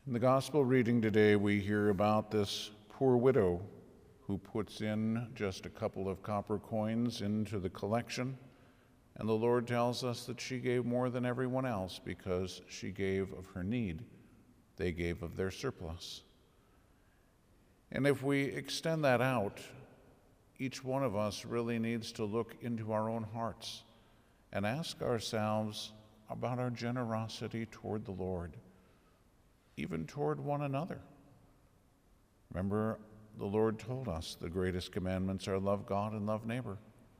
In the gospel reading today, we hear about this poor widow who puts in just a couple of copper coins into the collection, and the Lord tells us that she gave more than everyone else because she gave of her need. They gave of their surplus. And if we extend that out, each one of us really needs to look into our own hearts and ask ourselves about our generosity toward the Lord, even toward one another. Remember, the Lord told us the greatest commandments are love God and love neighbor.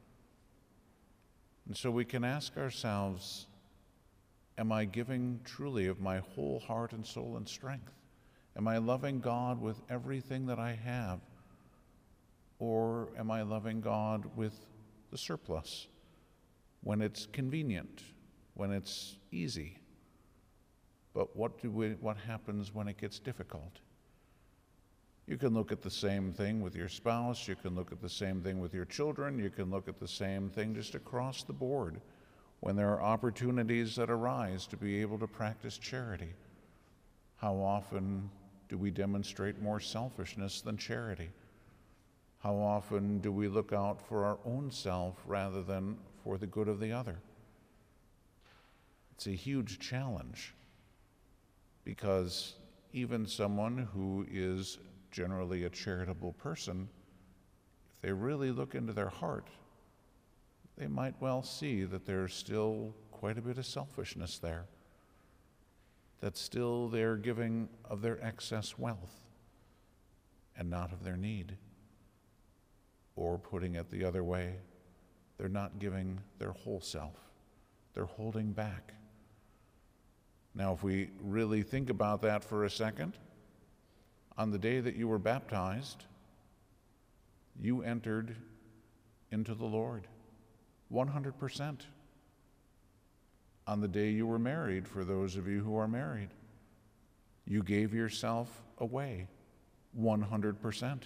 And so we can ask ourselves, am I giving truly of my whole heart and soul and strength? Am I loving God with everything that I have? Or am I loving God with the surplus when it's convenient, when it's easy? But what happens when it gets difficult? You can look at the same thing with your spouse, you can look at the same thing with your children, you can look at the same thing just across the board when there are opportunities that arise to be able to practice charity. How often do we demonstrate more selfishness than charity? How often do we look out for our own self rather than for the good of the other? It's a huge challenge, because even someone who is generally a charitable person, if they really look into their heart, they might well see that there's still quite a bit of selfishness there, that still they're giving of their excess wealth and not of their need. Or putting it the other way, they're not giving their whole self. They're holding back. Now, if we really think about that for a second, on the day that you were baptized, you entered into the Lord 100%. On the day you were married, for those of you who are married, you gave yourself away 100%.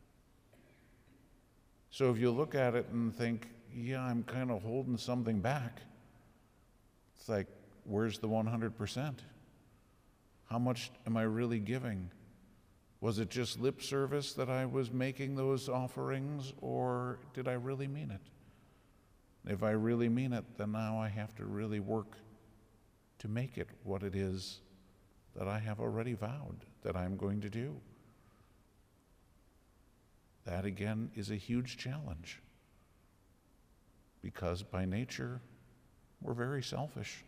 So if you look at it and think, yeah, I'm kind of holding something back, it's like, where's the 100%? How much am I really giving? Was it just lip service that I was making those offerings, or did I really mean it? If I really mean it, then now I have to really work to make it what it is that I have already vowed that I'm going to do. That, again, is a huge challenge, because by nature, we're very selfish.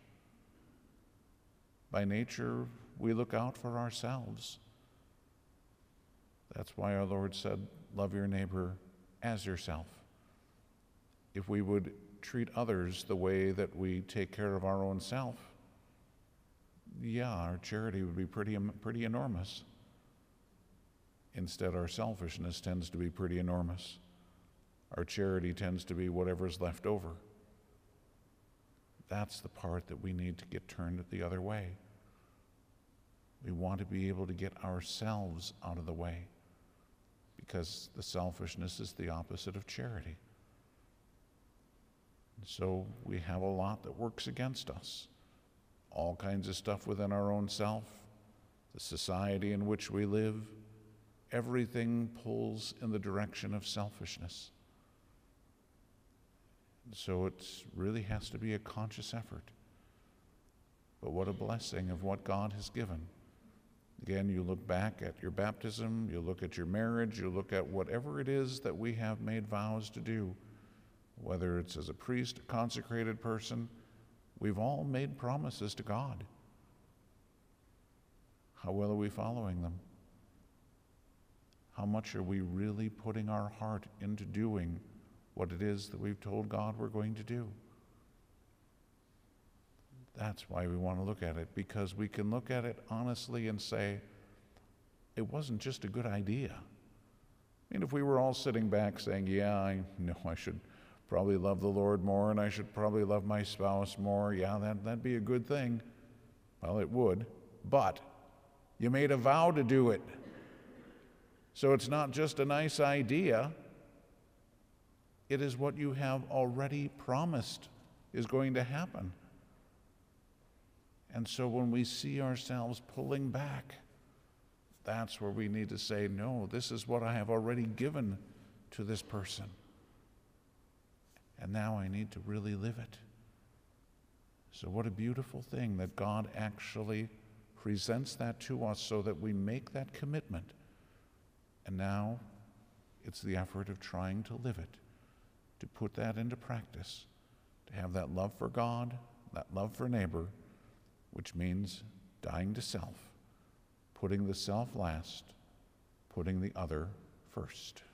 By nature, we look out for ourselves. That's why our Lord said, love your neighbor as yourself. If we would treat others the way that we take care of our own self, yeah, our charity would be pretty enormous. Instead, our selfishness tends to be pretty enormous. Our charity tends to be whatever's left over. That's the part that we need to get turned the other way. We want to be able to get ourselves out of the way, because the selfishness is the opposite of charity. And so we have a lot that works against us. All kinds of stuff within our own self, the society in which we live, everything pulls in the direction of selfishness. So it really has to be a conscious effort. But what a blessing of what God has given. Again, you look back at your baptism, you look at your marriage, you look at whatever it is that we have made vows to do, whether it's as a priest, a consecrated person, we've all made promises to God. How well are we following them? How much are we really putting our heart into doing what it is that we've told God we're going to do? That's why we want to look at it, because we can look at it honestly and say, it wasn't just a good idea. I mean, if we were all sitting back saying, yeah, I know I should probably love the Lord more, and I should probably love my spouse more, yeah, that'd be a good thing. Well, it would, but you made a vow to do it. So it's not just a nice idea. It is what you have already promised is going to happen. And so when we see ourselves pulling back, That's where we need to say, no, this is what I have already given to this person. And now I need to really live it. So what a beautiful thing that God actually presents that to us so that we make that commitment. And now it's the effort of trying to live it, to put that into practice, to have that love for God, that love for neighbor, which means dying to self, putting the self last, putting the other first.